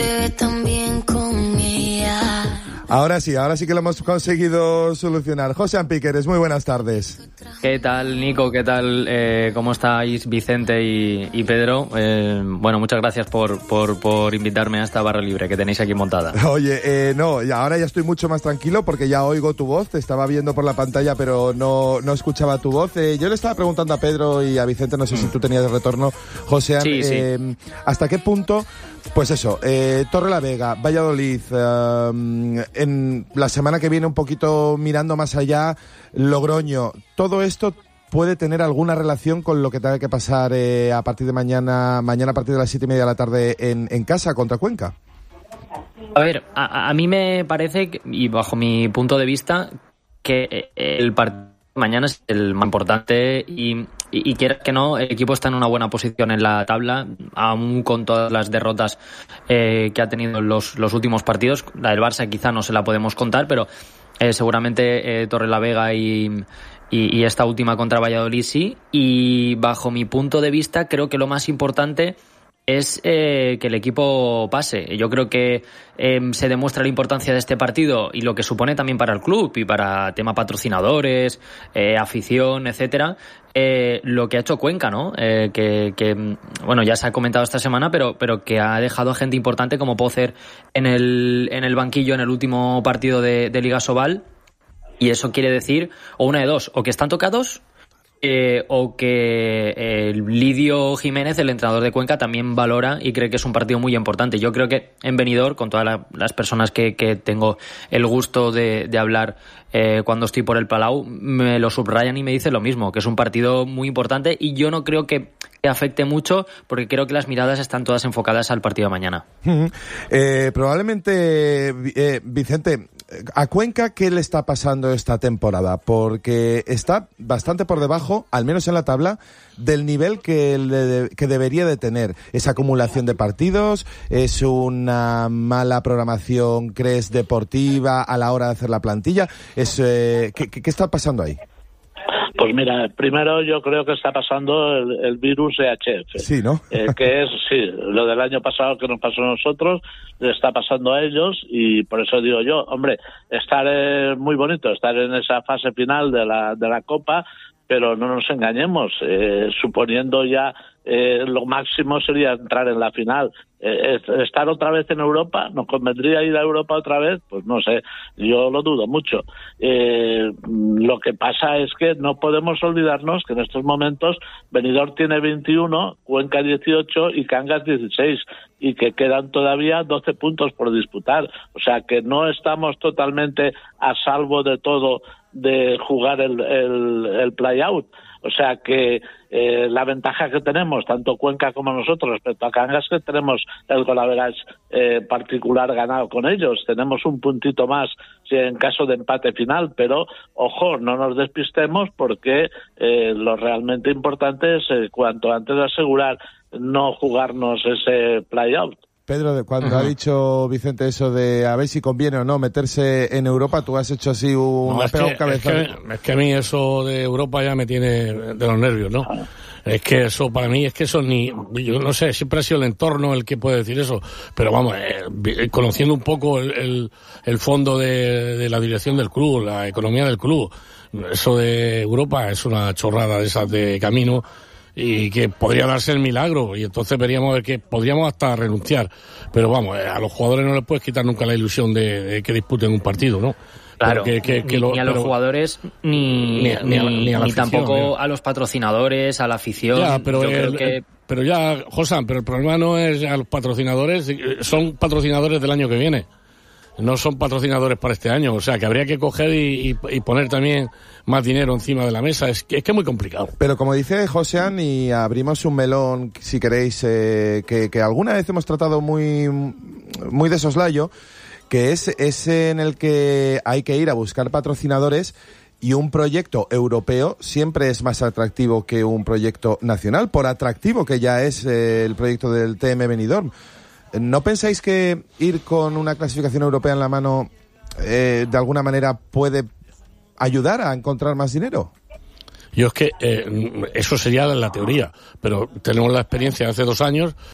te ve tan bien con ella. Ahora sí que lo hemos conseguido solucionar. Josean Piqueres, muy buenas tardes. ¿Qué tal, Nico? ¿Qué tal? ¿Cómo estáis, Vicente y Pedro? Bueno, muchas gracias por invitarme a esta barra libre que tenéis aquí montada. Oye, no, ahora ya estoy mucho más tranquilo porque ya oigo tu voz. Te estaba viendo por la pantalla, pero no escuchaba tu voz. Yo le estaba preguntando a Pedro y a Vicente, no sé si tú tenías de retorno, Josean, sí. ¿hasta qué punto? Pues eso, Torrelavega, Valladolid, en la semana que viene un poquito mirando más allá, Logroño, todo esto puede tener alguna relación con lo que tenga que pasar a partir de mañana a partir de las 7:30 de la tarde en casa contra Cuenca. A ver, a mí me parece, y bajo mi punto de vista, que el partido mañana es el más importante y quieras que no, el equipo está en una buena posición en la tabla, aún con todas las derrotas que ha tenido en los últimos partidos. La del Barça quizá no se la podemos contar, pero seguramente Torrelavega y esta última contra Valladolid sí. Y bajo mi punto de vista creo que lo más importante es que el equipo pase. Yo creo que se demuestra la importancia de este partido y lo que supone también para el club y para tema patrocinadores, afición, etcétera, lo que ha hecho Cuenca, ¿no? Que bueno, ya se ha comentado esta semana, pero que ha dejado a gente importante como Pócer en el banquillo en el último partido de Liga Sobal, y eso quiere decir, o una de dos, o que están tocados, o que Lidio Jiménez, el entrenador de Cuenca, también valora y cree que es un partido muy importante. Yo creo que en Benidorm, con todas las personas que tengo el gusto de hablar cuando estoy por el Palau, me lo subrayan y me dicen lo mismo, que es un partido muy importante, y yo no creo que afecte mucho porque creo que las miradas están todas enfocadas al partido de mañana. Probablemente, Vicente, ¿a Cuenca qué le está pasando esta temporada? Porque está bastante por debajo, al menos en la tabla, del nivel que debería de tener. Esa acumulación de partidos, es una mala programación, ¿crees, deportiva a la hora de hacer la plantilla? ¿Qué está pasando ahí? Pues mira, primero yo creo que está pasando el virus EHF. Sí, ¿no? Que es, sí, lo del año pasado que nos pasó a nosotros, le está pasando a ellos, y por eso digo yo, hombre, estar muy bonito, estar en esa fase final de la Copa, pero no nos engañemos, suponiendo ya lo máximo sería entrar en la final. Estar otra vez en Europa, ¿nos convendría ir a Europa otra vez? Pues no sé, yo lo dudo mucho. Lo que pasa es que no podemos olvidarnos que en estos momentos Benidorm tiene 21, Cuenca 18 y Cangas 16, y que quedan todavía 12 puntos por disputar. O sea que no estamos totalmente a salvo de todo de jugar el play-out. O sea que la ventaja que tenemos, tanto Cuenca como nosotros, respecto a Cangas, que tenemos el goal average particular ganado con ellos. Tenemos un puntito más en caso de empate final, pero ojo, no nos despistemos, porque lo realmente importante es cuanto antes asegurar no jugarnos ese play-out. Pedro, cuando ha dicho Vicente eso de a ver si conviene o no meterse en Europa, tú has hecho así un cabezón. Es que a mí eso de Europa ya me tiene de los nervios, ¿no? Es que eso, para mí, es que eso ni... Yo no sé, siempre ha sido el entorno el que puede decir eso, pero vamos, conociendo un poco el fondo de la dirección del club, la economía del club, eso de Europa es una chorrada de esas de camino, y que podría darse el milagro, y entonces veríamos que podríamos hasta renunciar, pero vamos, a los jugadores no les puedes quitar nunca la ilusión de que disputen un partido, ¿no? Claro, ni a los jugadores ni tampoco a los patrocinadores, a la afición. Ya, pero ya, Josan, pero el problema no es a los patrocinadores, son patrocinadores del año que viene. No son patrocinadores para este año, o sea que habría que coger y poner también más dinero encima de la mesa. Es que es muy complicado. Pero como dice Josean, y abrimos un melón, si queréis, que alguna vez hemos tratado muy de soslayo, que es en el que hay que ir a buscar patrocinadores, y un proyecto europeo siempre es más atractivo que un proyecto nacional, por atractivo que ya es el proyecto del TM Benidorm. ¿No pensáis que ir con una clasificación europea en la mano de alguna manera puede ayudar a encontrar más dinero? Yo es que eso sería la teoría, pero tenemos la experiencia de hace 2 años